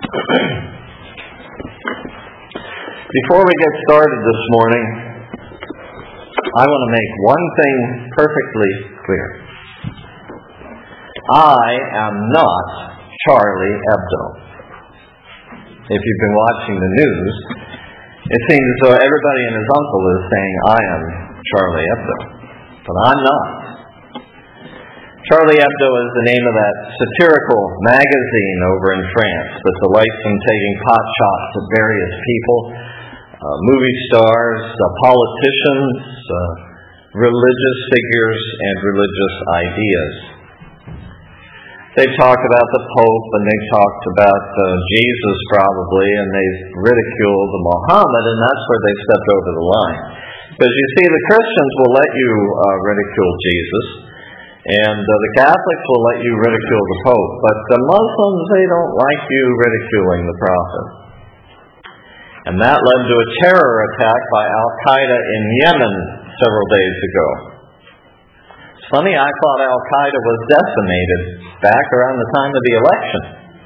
Before we get started this morning, I want to make one thing perfectly clear. I am not Charlie Hebdo. If you've been watching the news, it seems as though everybody and his uncle is saying, I am Charlie Hebdo. But I'm not. Charlie Hebdo is the name of that satirical magazine over in France that delights in taking pot shots at various people, movie stars, politicians, religious figures, and religious ideas. They've talked about the Pope, and they've talked about Jesus probably, and they've ridiculed Muhammad, and that's where they stepped over the line. Because you see, the Christians will let you ridicule Jesus, and the Catholics will let you ridicule the Pope, but the Muslims, they don't like you ridiculing the Prophet. And that led to a terror attack by Al-Qaeda in Yemen several days ago. It's funny, I thought Al-Qaeda was decimated back around the time of the election.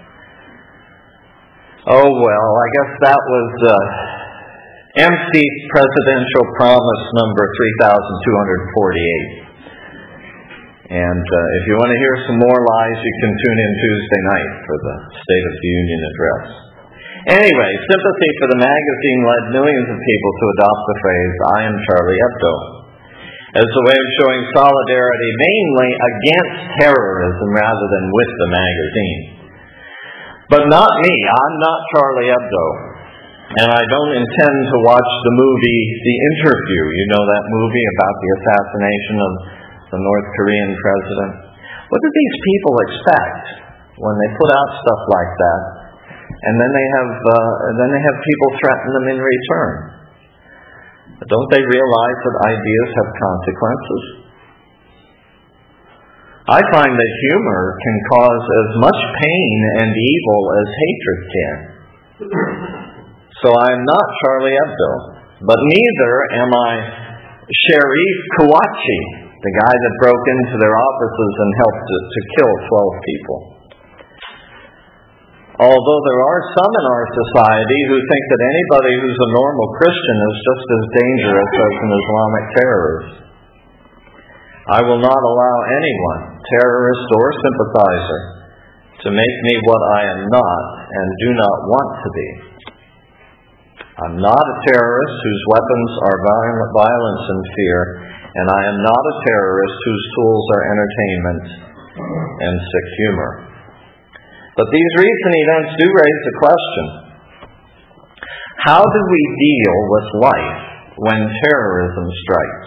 Oh well, I guess that was empty presidential promise number 3,248. And if you want to hear some more lies, you can tune in Tuesday night for the State of the Union address. Anyway, sympathy for the magazine led millions of people to adopt the phrase, I am Charlie Hebdo, as a way of showing solidarity mainly against terrorism rather than with the magazine. But not me. I'm not Charlie Hebdo. And I don't intend to watch the movie The Interview. You know that movie about the assassination of the North Korean president? What do these people expect when they put out stuff like that, and then they have people threaten them in return? Don't they realize that ideas have consequences? I find that humor can cause as much pain and evil as hatred can. So I am not Charlie Hebdo, but neither am I Sharif Kouachi, the guy that broke into their offices and helped to kill 12 people. Although there are some in our society who think that anybody who's a normal Christian is just as dangerous as an Islamic terrorist. I will not allow anyone, terrorist or sympathizer, to make me what I am not and do not want to be. I'm not a terrorist whose weapons are violence and fear, and I am not a terrorist whose tools are entertainment and sick humor. But these recent events do raise the question, how do we deal with life when terrorism strikes?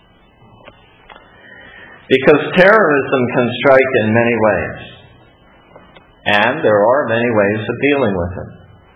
Because terrorism can strike in many ways, and there are many ways of dealing with it.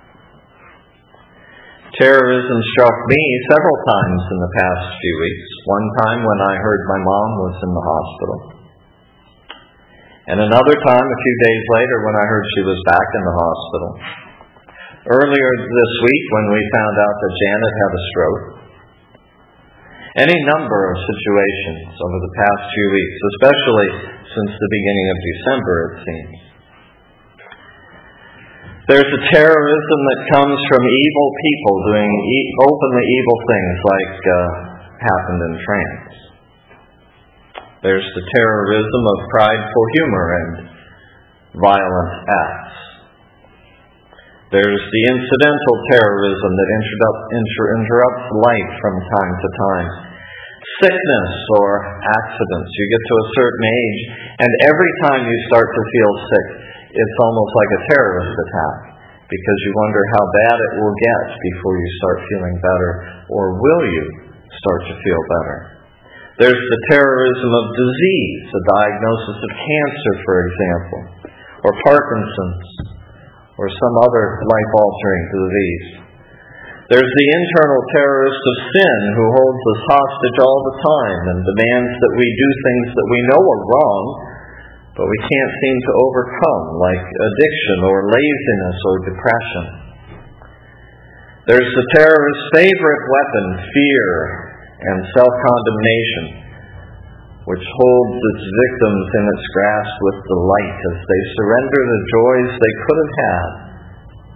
Terrorism struck me several times in the past few weeks. One time when I heard my mom was in the hospital. And another time a few days later when I heard she was back in the hospital. Earlier this week when we found out that Janet had a stroke. Any number of situations over the past few weeks, especially since the beginning of December, it seems. There's a terrorism that comes from evil people doing openly evil things like happened in France. There's the terrorism of prideful humor and violent acts. There's the incidental terrorism that interrupts life from time to time. Sickness or accidents. You get to a certain age, and every time you start to feel sick, it's almost like a terrorist attack, because you wonder how bad it will get before you start feeling better, or will you start to feel better? There's the terrorism of disease, a diagnosis of cancer, for example, or Parkinson's, or some other life-altering disease. There's the internal terrorist of sin who holds us hostage all the time and demands that we do things that we know are wrong, but we can't seem to overcome, like addiction or laziness or depression. There's the terrorist's favorite weapon, fear and self-condemnation, which holds its victims in its grasp with delight as they surrender the joys they could have had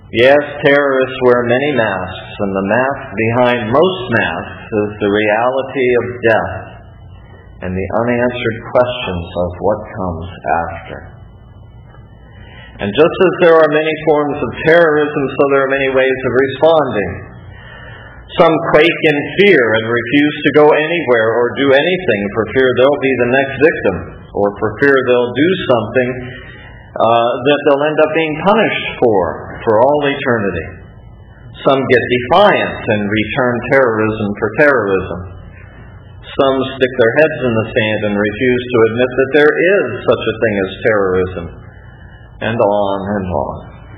Yes, terrorists wear many masks, and the mask behind most masks is the reality of death and the unanswered questions of what comes after. And just as there are many forms of terrorism, so there are many ways of responding. Some quake in fear and refuse to go anywhere or do anything for fear they'll be the next victim, or for fear they'll do something that they'll end up being punished for all eternity. Some get defiant and return terrorism for terrorism. Some stick their heads in the sand and refuse to admit that there is such a thing as terrorism, and on and on.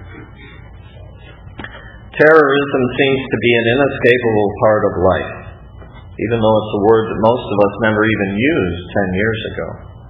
Terrorism seems to be an inescapable part of life, even though it's a word that most of us never even used 10 years ago.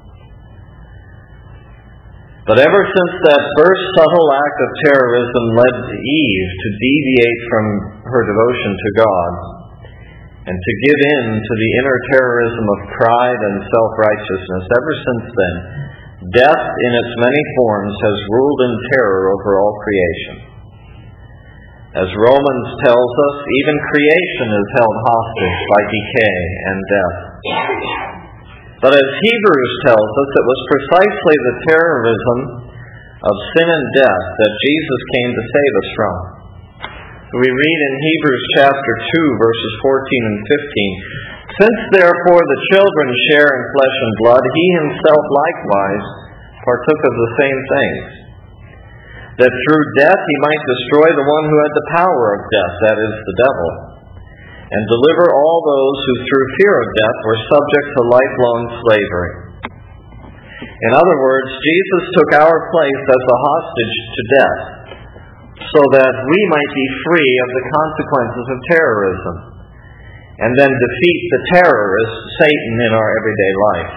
But ever since that first subtle act of terrorism led Eve to deviate from her devotion to God and to give in to the inner terrorism of pride and self-righteousness, ever since then, death in its many forms has ruled in terror over all creation. As Romans tells us, even creation is held hostage by decay and death. But as Hebrews tells us, it was precisely the terrorism of sin and death that Jesus came to save us from. We read in Hebrews chapter 2, verses 14 and 15, "Since therefore the children share in flesh and blood, he himself likewise partook of the same things, that through death he might destroy the one who had the power of death, that is, the devil, and deliver all those who through fear of death were subject to lifelong slavery." In other words, Jesus took our place as a hostage to death, so that we might be free of the consequences of terrorism, and then defeat the terrorist, Satan, in our everyday life.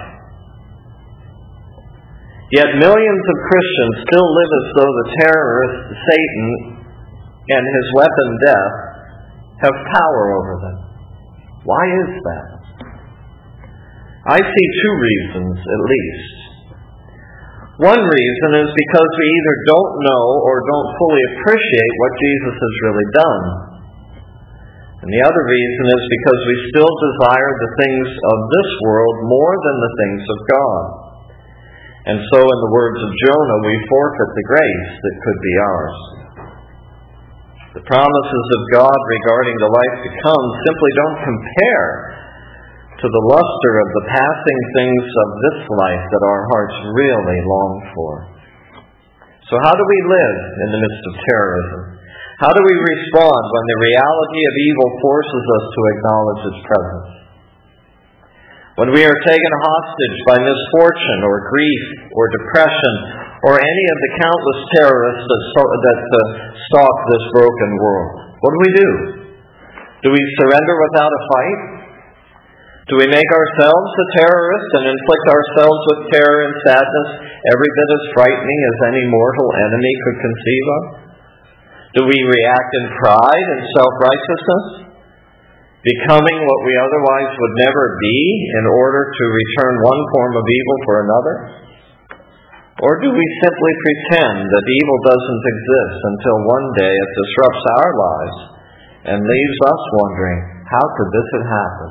Yet millions of Christians still live as though the terrorist, Satan, and his weapon, death, have power over them. Why is that? I see two reasons, at least. One reason is because we either don't know or don't fully appreciate what Jesus has really done. And the other reason is because we still desire the things of this world more than the things of God. And so, in the words of Jonah, we forfeit the grace that could be ours. The promises of God regarding the life to come simply don't compare to the luster of the passing things of this life that our hearts really long for. So how do we live in the midst of terrorism? How do we respond when the reality of evil forces us to acknowledge its presence? When we are taken hostage by misfortune or grief or depression or any of the countless terrorists that stalk this broken world, what do? Do we surrender without a fight? Do we make ourselves a terrorist and inflict ourselves with terror and sadness every bit as frightening as any mortal enemy could conceive of? Do we react in pride and self-righteousness, becoming what we otherwise would never be in order to return one form of evil for another? Or do we simply pretend that evil doesn't exist until one day it disrupts our lives and leaves us wondering, how could this have happened?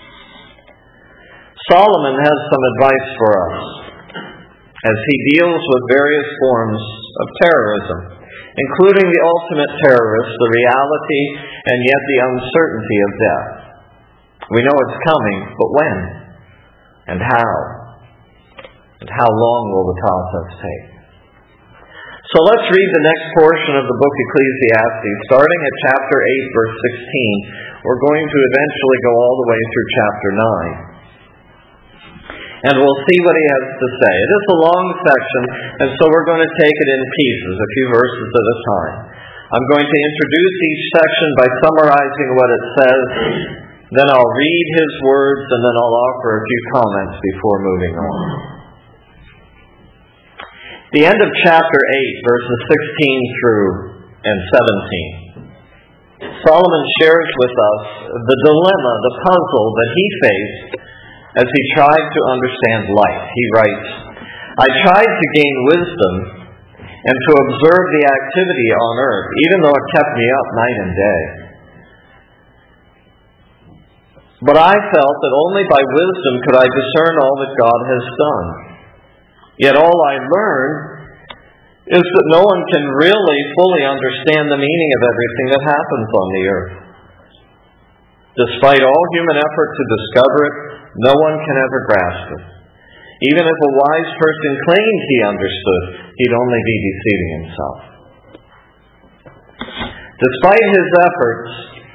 Solomon has some advice for us as he deals with various forms of terrorism, including the ultimate terrorist, the reality and yet the uncertainty of death. We know it's coming, but when? And how? And how long will the process take? So let's read the next portion of the book Ecclesiastes, starting at chapter 8, verse 16. We're going to eventually go all the way through chapter 9. And we'll see what he has to say. It is a long section, and so we're going to take it in pieces, a few verses at a time. I'm going to introduce each section by summarizing what it says, then I'll read his words, and then I'll offer a few comments before moving on. The end of chapter 8, verses 16 through and 17. Solomon shares with us the dilemma, the puzzle that he faced as he tried to understand life. He writes, "I tried to gain wisdom and to observe the activity on earth, even though it kept me up night and day. But I felt that only by wisdom could I discern all that God has done. Yet all I learned is that no one can really fully understand the meaning of everything that happens on the earth. Despite all human effort to discover it, no one can ever grasp it. Even if a wise person claimed he understood, he'd only be deceiving himself. Despite his efforts,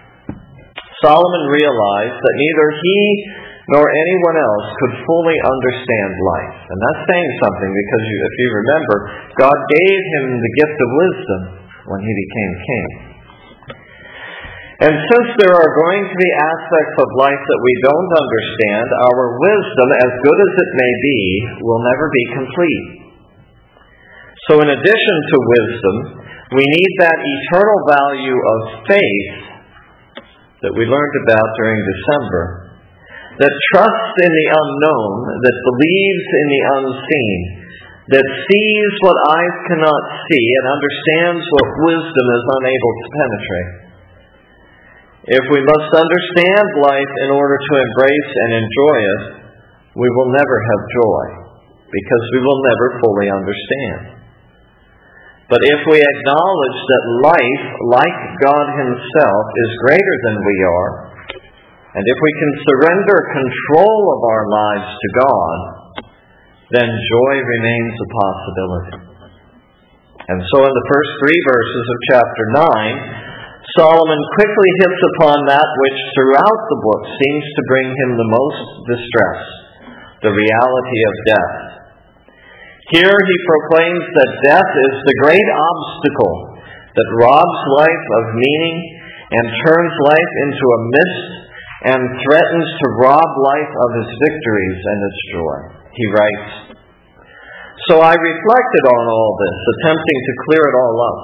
Solomon realized that neither he nor anyone else could fully understand life. And that's saying something because, if you remember, God gave him the gift of wisdom when he became king. And since there are going to be aspects of life that we don't understand, our wisdom, as good as it may be, will never be complete. So in addition to wisdom, we need that eternal value of faith that we learned about during December, that trusts in the unknown, that believes in the unseen, that sees what eyes cannot see and understands what wisdom is unable to penetrate. If we must understand life in order to embrace and enjoy it, we will never have joy, because we will never fully understand. But if we acknowledge that life, like God Himself, is greater than we are, and if we can surrender control of our lives to God, then joy remains a possibility. And so in the first 3 verses of chapter 9, Solomon quickly hits upon that which throughout the book seems to bring him the most distress, the reality of death. Here he proclaims that death is the great obstacle that robs life of meaning and turns life into a mist and threatens to rob life of its victories and its joy. He writes, "So I reflected on all this, attempting to clear it all up.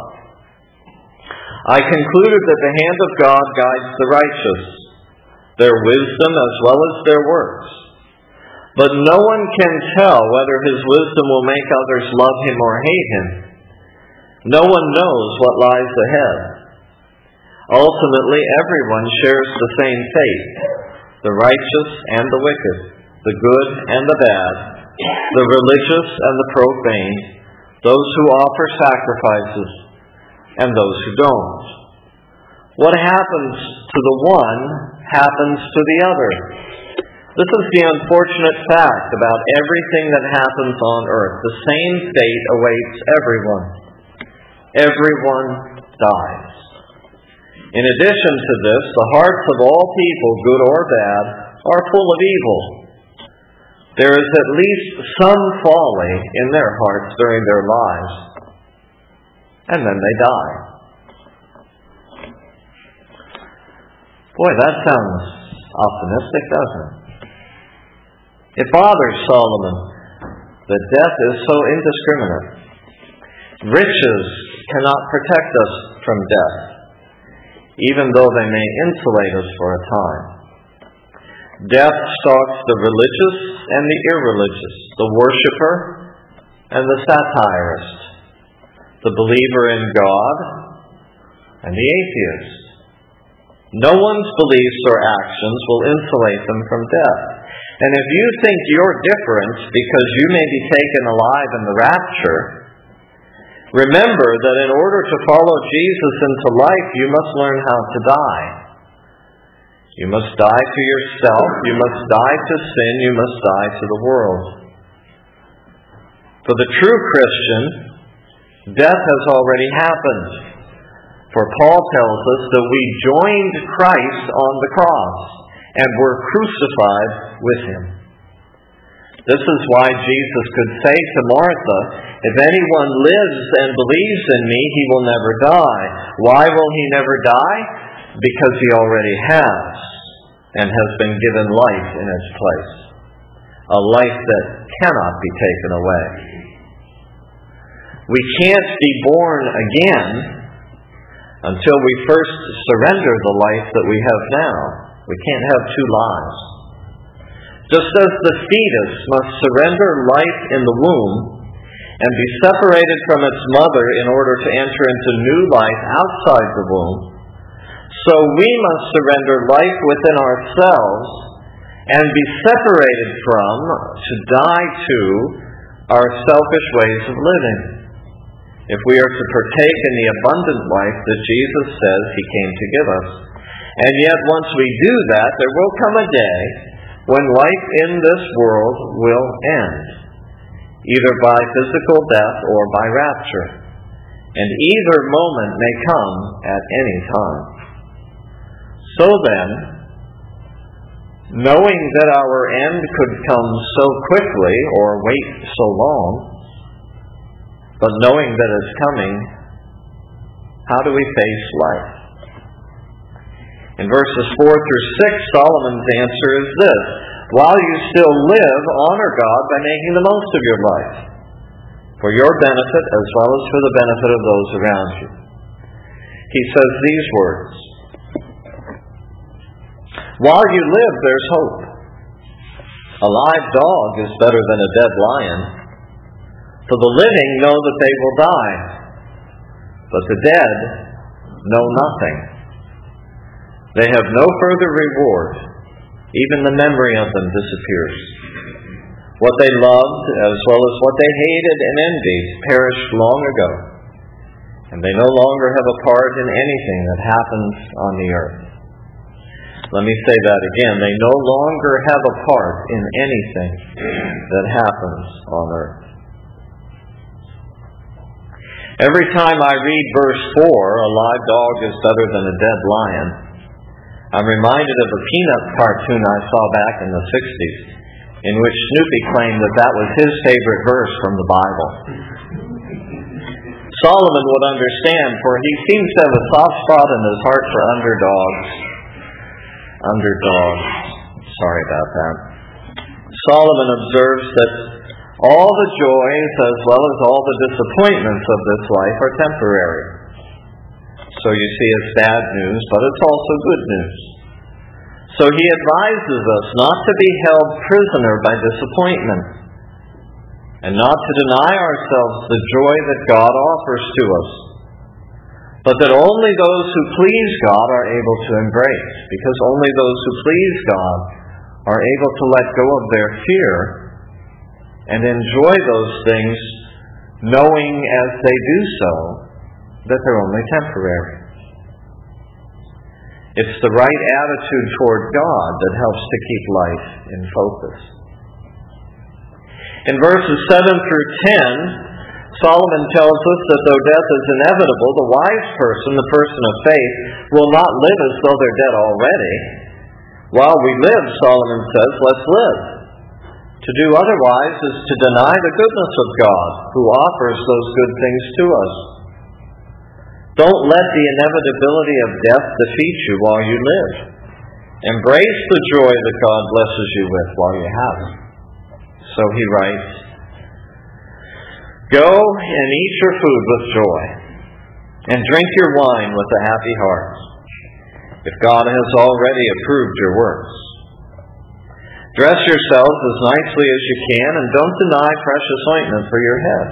I concluded that the hand of God guides the righteous, their wisdom as well as their works. But no one can tell whether His wisdom will make others love Him or hate Him. No one knows what lies ahead. Ultimately, everyone shares the same fate, the righteous and the wicked, the good and the bad, the religious and the profane, those who offer sacrifices and those who don't. What happens to the one happens to the other. This is the unfortunate fact about everything that happens on earth. The same fate awaits everyone. Everyone dies. In addition to this, the hearts of all people, good or bad, are full of evil. There is at least some folly in their hearts during their lives, and then they die." Boy, that sounds optimistic, doesn't it? It bothers Solomon that death is so indiscriminate. Riches cannot protect us from death, even though they may insulate us for a time. Death stalks the religious and the irreligious, the worshiper and the satirist, the believer in God and the atheist. No one's beliefs or actions will insulate them from death. And if you think you're different because you may be taken alive in the rapture, remember that in order to follow Jesus into life, you must learn how to die. You must die to yourself, you must die to sin, you must die to the world. For the true Christian, death has already happened. For Paul tells us that we joined Christ on the cross and were crucified with Him. This is why Jesus could say to Martha, "If anyone lives and believes in me, he will never die." Why will he never die? Because he already has, and has been given life in its place. A life that cannot be taken away. We can't be born again until we first surrender the life that we have now. We can't have two lives. Just as the fetus must surrender life in the womb and be separated from its mother in order to enter into new life outside the womb, so we must surrender life within ourselves and be separated from, to die to, our selfish ways of living, if we are to partake in the abundant life that Jesus says He came to give us. And yet, once we do that, there will come a day when life in this world will end, either by physical death or by rapture. And either moment may come at any time. So then, knowing that our end could come so quickly or wait so long, but knowing that it's coming, how do we face life? In verses 4 through 6, Solomon's answer is this: while you still live, honor God by making the most of your life, for your benefit as well as for the benefit of those around you. He says these words: while you live, there's hope. A live dog is better than a dead lion, for the living know that they will die, but the dead know nothing. They have no further reward. Even the memory of them disappears. What they loved, as well as what they hated and envied, perished long ago, and they no longer have a part in anything that happens on the earth. Let me say that again. They no longer have a part in anything that happens on earth. Every time I read verse 4, a live dog is better than a dead lion, I'm reminded of a Peanuts cartoon I saw back in the 60s, in which Snoopy claimed that that was his favorite verse from the Bible. Solomon would understand, for he seems to have a soft spot in his heart for underdogs. Sorry about that. Solomon observes that all the joys as well as all the disappointments of this life are temporary. So you see, it's bad news, but it's also good news. So he advises us not to be held prisoner by disappointment, and not to deny ourselves the joy that God offers to us, but that only those who please God are able to embrace, because only those who please God are able to let go of their fear and enjoy those things, knowing as they do so that they're only temporary. It's the right attitude toward God that helps to keep life in focus. In verses 7 through 10, Solomon tells us that though death is inevitable, the wise person, the person of faith, will not live as though they're dead already. While we live, Solomon says, let's live. To do otherwise is to deny the goodness of God, who offers those good things to us. Don't let the inevitability of death defeat you while you live. Embrace the joy that God blesses you with while you have it. So he writes, go and eat your food with joy, and drink your wine with a happy heart, if God has already approved your works. Dress yourselves as nicely as you can, and don't deny precious ointment for your head.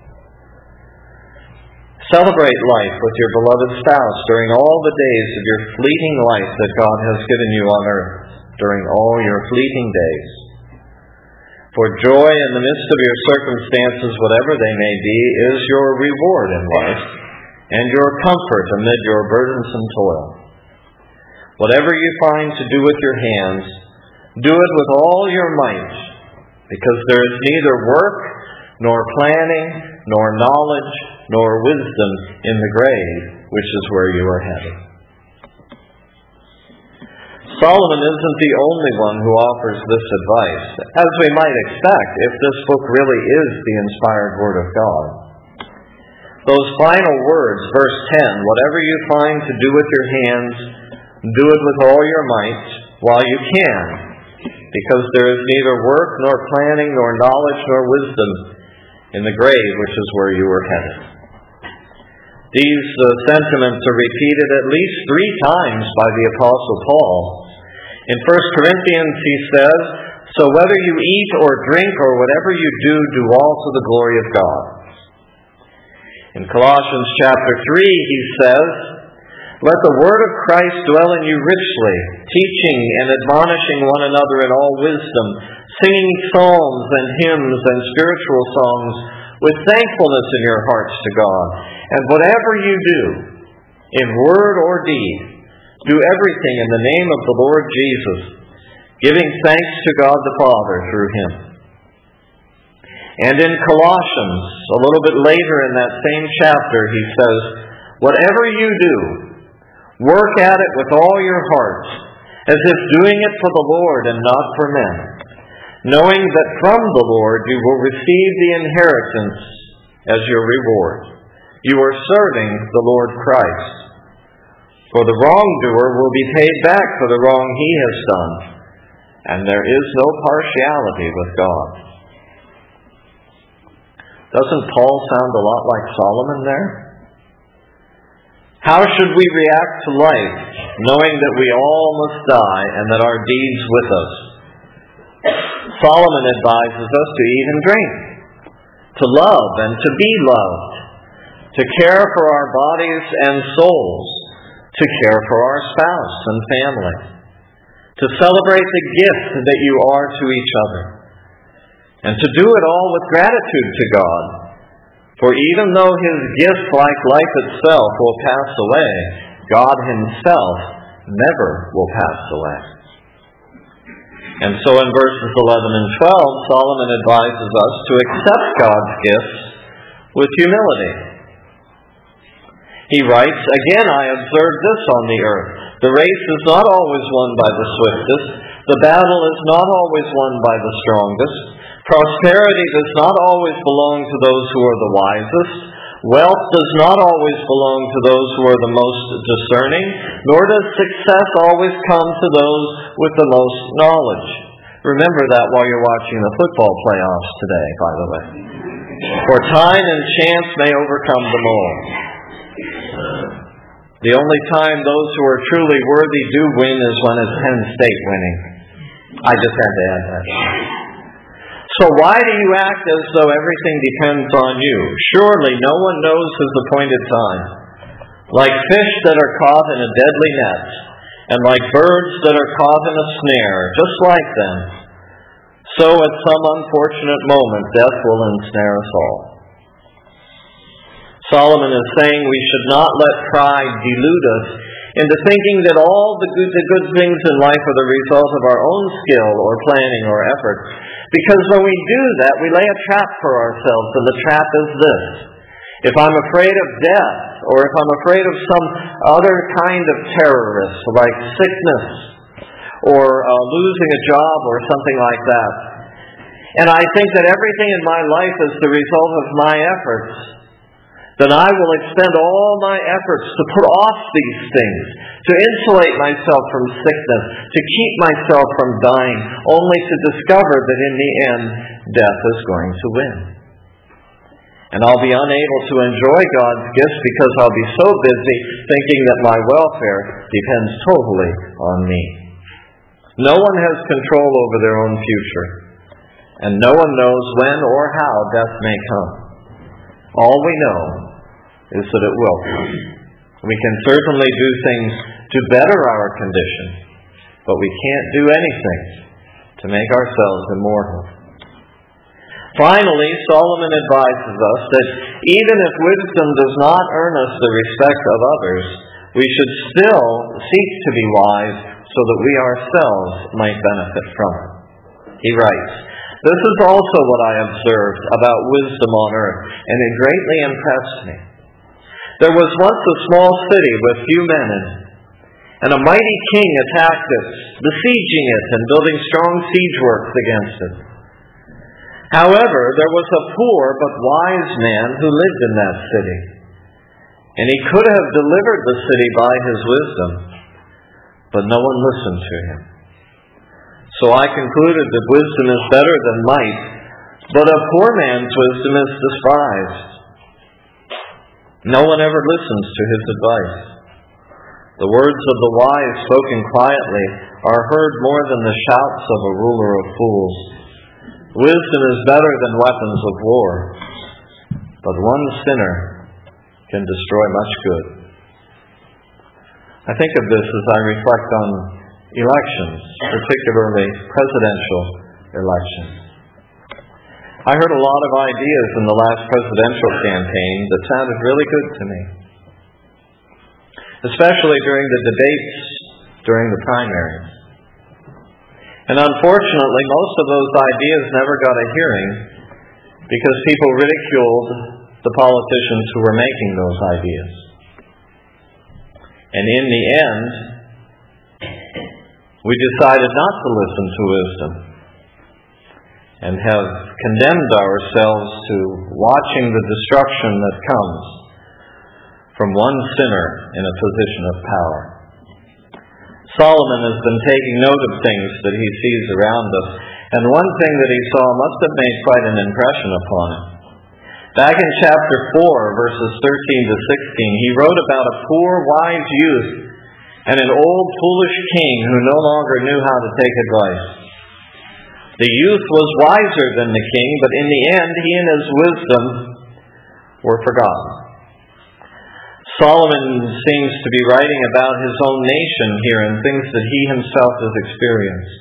Celebrate life with your beloved spouse during all the days of your fleeting life that God has given you on earth, during all your fleeting days. For joy in the midst of your circumstances, whatever they may be, is your reward in life, and your comfort amid your burdensome toil. Whatever you find to do with your hands, do it with all your might, because there is neither work, nor planning, nor knowledge, nor wisdom in the grave, which is where you are headed. Solomon isn't the only one who offers this advice, as we might expect if this book really is the inspired Word of God. Those final words, verse 10, whatever you find to do with your hands, do it with all your might, while you can, because there is neither work, nor planning, nor knowledge, nor wisdom in the grave, which is where you are headed. These sentiments are repeated at least 3 times by the Apostle Paul. In 1 Corinthians he says, so whether you eat or drink or whatever you do, do all to the glory of God. In Colossians chapter 3, he says, "Let the word of Christ dwell in you richly, teaching and admonishing one another in all wisdom, singing psalms and hymns and spiritual songs with thankfulness in your hearts to God. And whatever you do, in word or deed, do everything in the name of the Lord Jesus, giving thanks to God the Father through Him." And in Colossians, a little bit later in that same chapter, he says, "Whatever you do, work at it with all your heart, as if doing it for the Lord and not for men, knowing that from the Lord you will receive the inheritance as your reward. You are serving the Lord Christ. For the wrongdoer will be paid back for the wrong he has done, and there is no partiality with God." Doesn't Paul sound a lot like Solomon there? How should we react to life, knowing that we all must die and that our deeds with us? Solomon advises us to eat and drink, to love and to be loved, to care for our bodies and souls, to care for our spouse and family, to celebrate the gift that you are to each other, and to do it all with gratitude to God. For even though His gift, like life itself, will pass away, God Himself never will pass away. And so in verses 11 and 12, Solomon advises us to accept God's gifts with humility. He writes, "Again I observed this on the earth. The race is not always won by the swiftest. The battle is not always won by the strongest. Prosperity does not always belong to those who are the wisest. Wealth does not always belong to those who are the most discerning, nor does success always come to those with the most knowledge." Remember that while you're watching the football playoffs today, by the way. "For time and chance may overcome them all." The only time those who are truly worthy do win is when it's Penn State winning. I just had to add that. So why do you act as though everything depends on you? Surely no one knows his appointed time. Like fish that are caught in a deadly net, and like birds that are caught in a snare, just like them, so at some unfortunate moment death will ensnare us all. Solomon is saying we should not let pride delude us into thinking that all the good things in life are the result of our own skill or planning or effort. Because when we do that, we lay a trap for ourselves, and the trap is this. If I'm afraid of death, or if I'm afraid of some other kind of terrorist, like sickness, or losing a job or something like that, and I think that everything in my life is the result of my efforts, then I will expend all my efforts to put off these things, to insulate myself from sickness, to keep myself from dying, only to discover that in the end, death is going to win. And I'll be unable to enjoy God's gifts because I'll be so busy thinking that my welfare depends totally on me. No one has control over their own future, and no one knows when or how death may come. All we know is that it will come. We can certainly do things to better our condition, but we can't do anything to make ourselves immortal. Finally, Solomon advises us that even if wisdom does not earn us the respect of others, we should still seek to be wise so that we ourselves might benefit from it. He writes, "This is also what I observed about wisdom on earth, and it greatly impressed me. There was once a small city with few men in it, and a mighty king attacked it, besieging it and building strong siege works against it. However, there was a poor but wise man who lived in that city, and he could have delivered the city by his wisdom, but no one listened to him. So I concluded that wisdom is better than might, but a poor man's wisdom is despised. No one ever listens to his advice. The words of the wise spoken quietly are heard more than the shouts of a ruler of fools. Wisdom is better than weapons of war, but one sinner can destroy much good. I think of this as I reflect on elections, particularly presidential elections. I heard a lot of ideas in the last presidential campaign that sounded really good to me, especially during the debates during the primaries. And unfortunately, most of those ideas never got a hearing because people ridiculed the politicians who were making those ideas. And in the end, we decided not to listen to wisdom and have condemned ourselves to watching the destruction that comes from one sinner in a position of power. Solomon has been taking note of things that he sees around us, and one thing that he saw must have made quite an impression upon him. Back in chapter 4, verses 13 to 16, he wrote about a poor, wise youth and an old, foolish king who no longer knew how to take advice. The youth was wiser than the king, but in the end, he and his wisdom were forgotten. Solomon seems to be writing about his own nation here and things that he himself has experienced.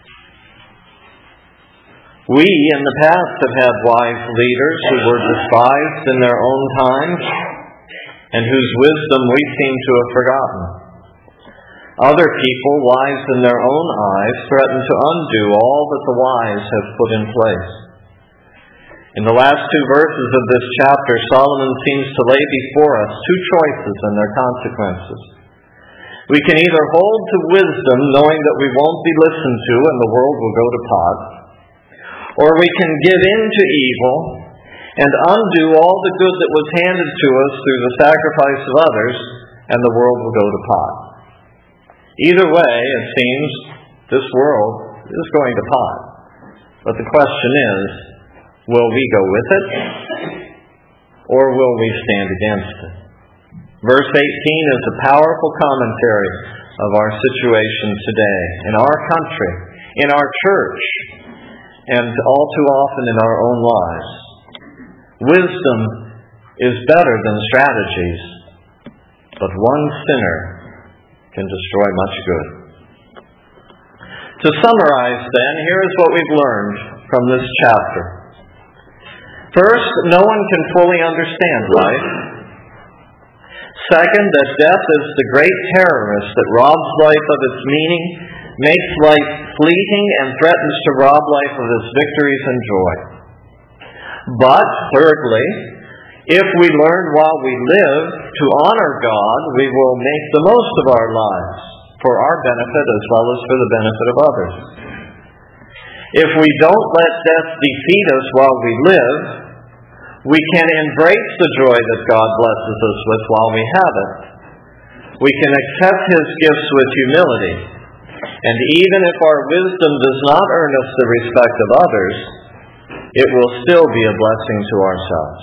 We in the past have had wise leaders who were despised in their own time and whose wisdom we seem to have forgotten. Other people, wise in their own eyes, threaten to undo all that the wise have put in place. In the last two verses of this chapter, Solomon seems to lay before us two choices and their consequences. We can either hold to wisdom, knowing that we won't be listened to and the world will go to pot, or we can give in to evil and undo all the good that was handed to us through the sacrifice of others, and the world will go to pot. Either way, it seems, this world is going to pot. But the question is, will we go with it, or will we stand against it? Verse 18 is a powerful commentary of our situation today, in our country, in our church, and all too often in our own lives. Wisdom is better than strategies, but one sinner can destroy much good. To summarize then, here is what we've learned from this chapter. First, no one can fully understand life. Second, that death is the great terrorist that robs life of its meaning, makes life fleeting, and threatens to rob life of its victories and joy. But, thirdly, if we learn while we live to honor God, we will make the most of our lives for our benefit as well as for the benefit of others. If we don't let death defeat us while we live, we can embrace the joy that God blesses us with while we have it. We can accept His gifts with humility, and even if our wisdom does not earn us the respect of others, it will still be a blessing to ourselves.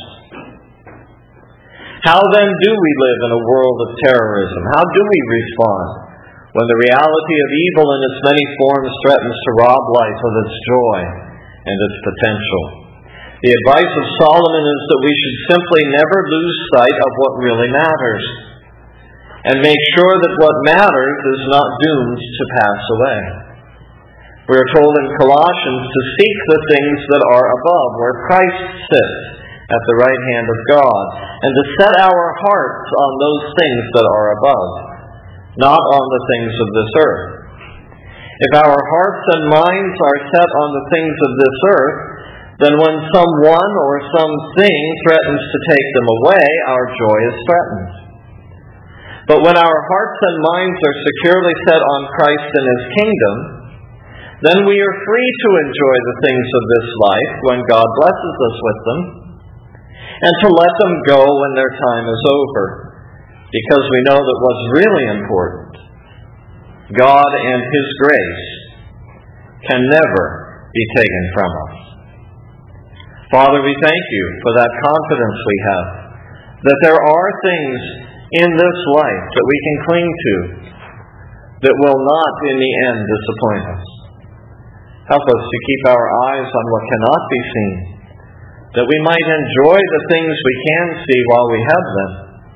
How then do we live in a world of terrorism? How do we respond when the reality of evil in its many forms threatens to rob life of its joy and its potential? The advice of Solomon is that we should simply never lose sight of what really matters, and make sure that what matters is not doomed to pass away. We are told in Colossians to seek the things that are above, where Christ sits at the right hand of God, and to set our hearts on those things that are above, not on the things of this earth. If our hearts and minds are set on the things of this earth, then when someone or something threatens to take them away, our joy is threatened. But when our hearts and minds are securely set on Christ and His kingdom, then we are free to enjoy the things of this life when God blesses us with them, and to let them go when their time is over, because we know that what's really important, God and His grace, can never be taken from us. Father, we thank You for that confidence we have, that there are things in this life that we can cling to that will not in the end disappoint us. Help us to keep our eyes on what cannot be seen, that we might enjoy the things we can see while we have them,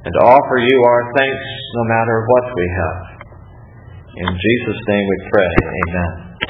and offer you our thanks no matter what we have. In Jesus' name we pray. Amen.